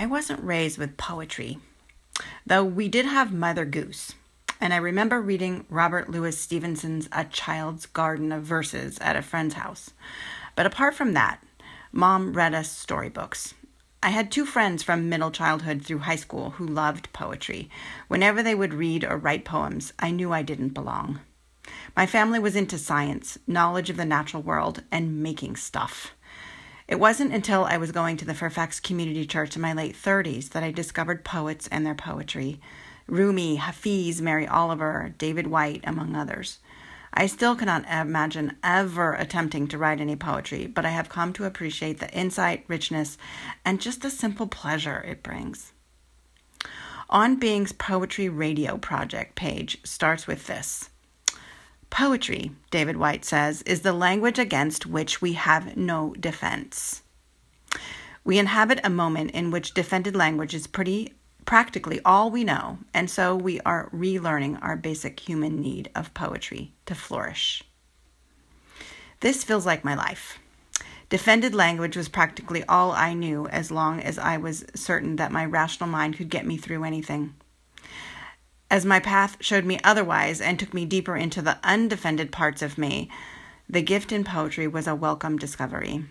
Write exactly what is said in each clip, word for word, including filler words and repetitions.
I wasn't raised with poetry, though we did have Mother Goose. And I remember reading Robert Louis Stevenson's A Child's Garden of Verses at a friend's house. But apart from that, Mom read us storybooks. I had two friends from middle childhood through high school who loved poetry. Whenever they would read or write poems, I knew I didn't belong. My family was into science, knowledge of the natural world, and making stuff. It wasn't until I was going to the Fairfax Community Church in my late thirties that I discovered poets and their poetry. Rumi, Hafiz, Mary Oliver, David Whyte, among others. I still cannot imagine ever attempting to write any poetry, but I have come to appreciate the insight, richness, and just the simple pleasure it brings. On Being's Poetry Radio Project page starts with this. Poetry, David Whyte says, is the language against which we have no defense. We inhabit a moment in which defended language is pretty practically all we know, and so we are relearning our basic human need of poetry to flourish. This feels like my life. Defended language was practically all I knew as long as I was certain that my rational mind could get me through anything. As my path showed me otherwise and took me deeper into the undefended parts of me, the gift in poetry was a welcome discovery.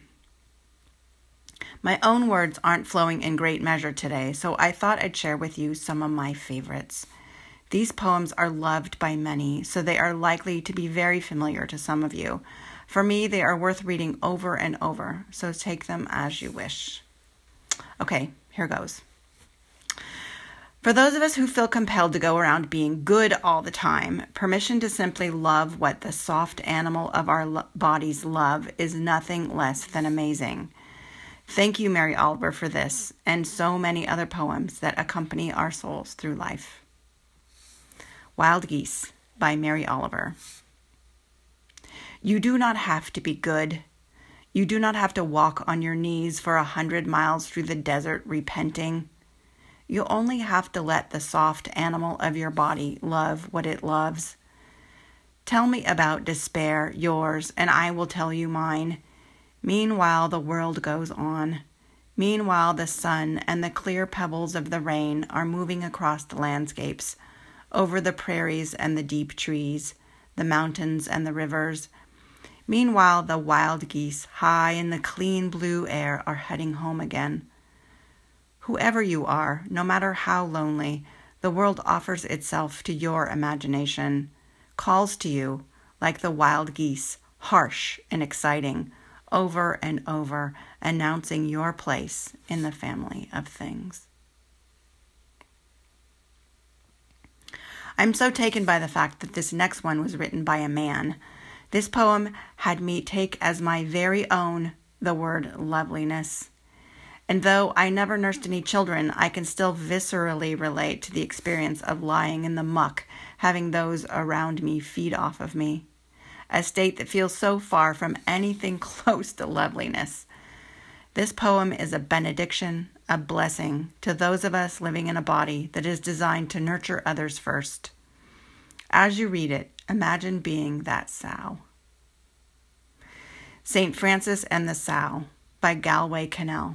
My own words aren't flowing in great measure today, so I thought I'd share with you some of my favorites. These poems are loved by many, so they are likely to be very familiar to some of you. For me, they are worth reading over and over, so take them as you wish. Okay, here goes. For those of us who feel compelled to go around being good all the time, permission to simply love what the soft animal of our lo- bodies love is nothing less than amazing. Thank you, Mary Oliver, for this and so many other poems that accompany our souls through life. Wild Geese by Mary Oliver. You do not have to be good. You do not have to walk on your knees for a hundred miles through the desert repenting. You only have to let the soft animal of your body love what it loves. Tell me about despair, yours, and I will tell you mine. Meanwhile, the world goes on. Meanwhile, the sun and the clear pebbles of the rain are moving across the landscapes, over the prairies and the deep trees, the mountains and the rivers. Meanwhile, the wild geese, high in the clean blue air, are heading home again. Whoever you are, no matter how lonely, the world offers itself to your imagination, calls to you like the wild geese, harsh and exciting, over and over, announcing your place in the family of things. I'm so taken by the fact that this next one was written by a man. This poem had me take as my very own the word loveliness. And though I never nursed any children, I can still viscerally relate to the experience of lying in the muck, having those around me feed off of me. A state that feels so far from anything close to loveliness. This poem is a benediction, a blessing to those of us living in a body that is designed to nurture others first. As you read it, imagine being that sow. Saint Francis and the Sow by Galway Cannell.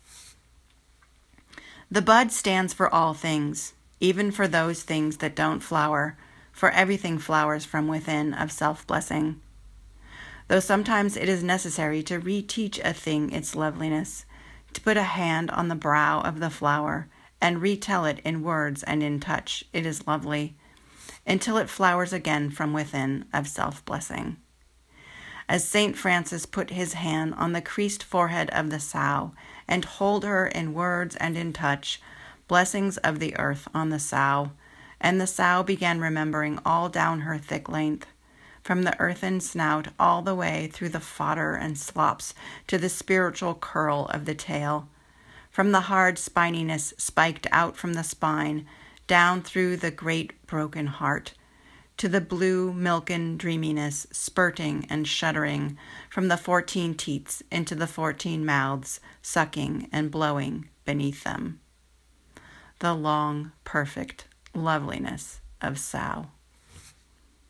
The bud stands for all things, even for those things that don't flower, for everything flowers from within of self-blessing. Though sometimes it is necessary to reteach a thing its loveliness, to put a hand on the brow of the flower and retell it in words and in touch, it is lovely, until it flowers again from within of self-blessing. As Saint Francis put his hand on the creased forehead of the sow and hold her in words and in touch, blessings of the earth on the sow, and the sow began remembering all down her thick length, from the earthen snout all the way through the fodder and slops to the spiritual curl of the tail, from the hard spininess spiked out from the spine, down through the great broken heart, to the blue milken dreaminess spurting and shuddering from the fourteen teats into the fourteen mouths, sucking and blowing beneath them. The long, perfect loveliness of sow.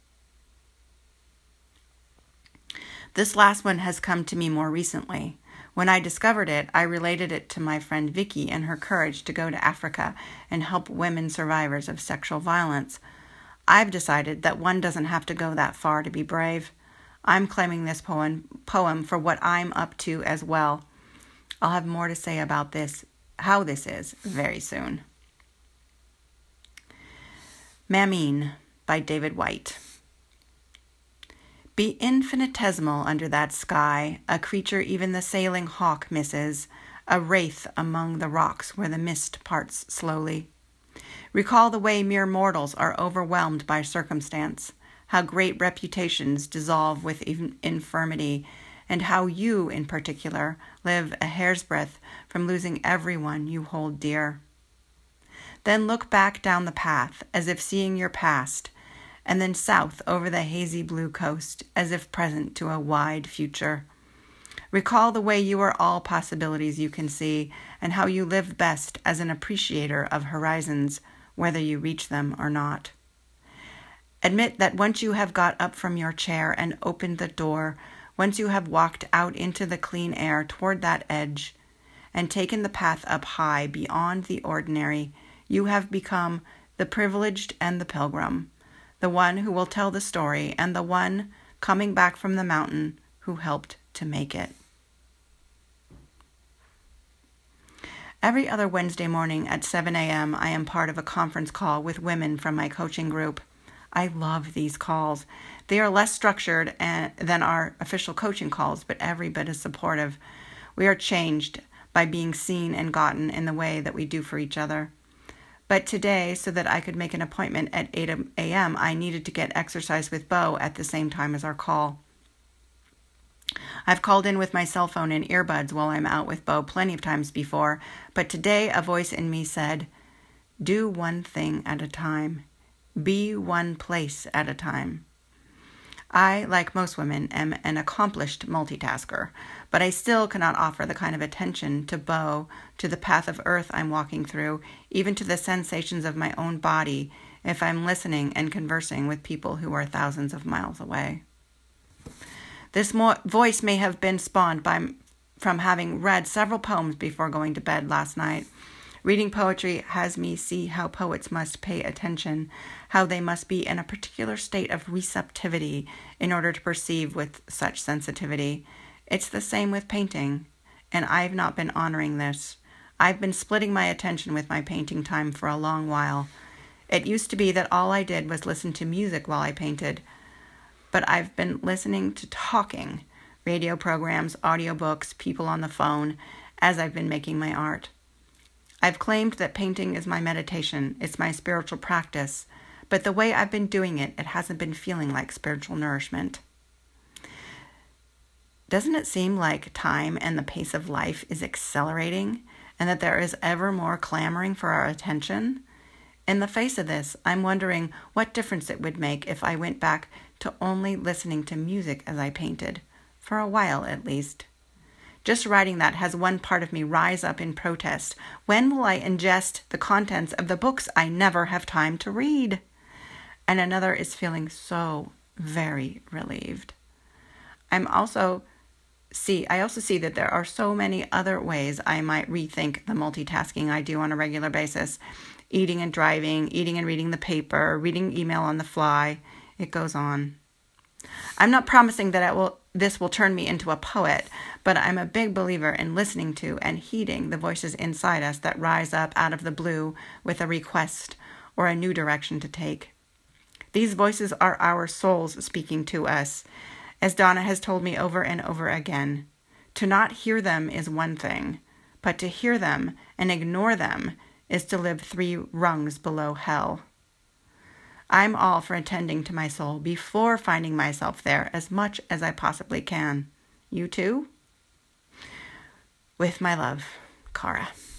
This last one has come to me more recently, When I discovered it, I related it to my friend Vicky and her courage to go to Africa and help women survivors of sexual violence. I've decided that one doesn't have to go that far to be brave. I'm claiming this poem, poem for what I'm up to as well. I'll have more to say about this, how this is, very soon. Mamine by David White. Be infinitesimal under that sky, a creature even the sailing hawk misses, a wraith among the rocks where the mist parts slowly. Recall the way mere mortals are overwhelmed by circumstance, how great reputations dissolve with infirmity, and how you, in particular, live a hair's breadth from losing everyone you hold dear. Then look back down the path, as if seeing your past, and then south over the hazy blue coast, as if present to a wide future. Recall the way you are all possibilities you can see, and how you live best as an appreciator of horizons, whether you reach them or not. Admit that once you have got up from your chair and opened the door, once you have walked out into the clean air toward that edge, and taken the path up high beyond the ordinary, you have become the privileged and the pilgrim, the one who will tell the story, and the one coming back from the mountain who helped to make it. Every other Wednesday morning at seven a.m., I am part of a conference call with women from my coaching group. I love these calls. They are less structured than our official coaching calls, but every bit as supportive. We are changed by being seen and gotten in the way that we do for each other. But today, so that I could make an appointment at eight a.m., I needed to get exercise with Bo at the same time as our call. I've called in with my cell phone and earbuds while I'm out with Bo plenty of times before, but today a voice in me said, do one thing at a time. Be one place at a time. I, like most women, am an accomplished multitasker, but I still cannot offer the kind of attention to Bo, to the path of earth I'm walking through, even to the sensations of my own body, if I'm listening and conversing with people who are thousands of miles away. This mo- voice may have been spawned by, from having read several poems before going to bed last night. Reading poetry has me see how poets must pay attention, how they must be in a particular state of receptivity in order to perceive with such sensitivity. It's the same with painting, and I've not been honoring this. I've been splitting my attention with my painting time for a long while. It used to be that all I did was listen to music while I painted, but I've been listening to talking, radio programs, audiobooks, people on the phone, as I've been making my art. I've claimed that painting is my meditation, it's my spiritual practice, but the way I've been doing it, it hasn't been feeling like spiritual nourishment. Doesn't it seem like time and the pace of life is accelerating, and that there is ever more clamoring for our attention? In the face of this, I'm wondering what difference it would make if I went back to only listening to music as I painted, for a while at least. Just writing that has one part of me rise up in protest. When will I ingest the contents of the books I never have time to read? And another is feeling so very relieved. I'm also see I also see that there are so many other ways I might rethink the multitasking I do on a regular basis. Eating and driving, eating and reading the paper, reading email on the fly. It goes on. I'm not promising that it will, this will turn me into a poet, but I'm a big believer in listening to and heeding the voices inside us that rise up out of the blue with a request or a new direction to take. These voices are our souls speaking to us. As Donna has told me over and over again, to not hear them is one thing, but to hear them and ignore them is to live three rungs below hell. I'm all for attending to my soul before finding myself there as much as I possibly can. You too? With my love, Cara.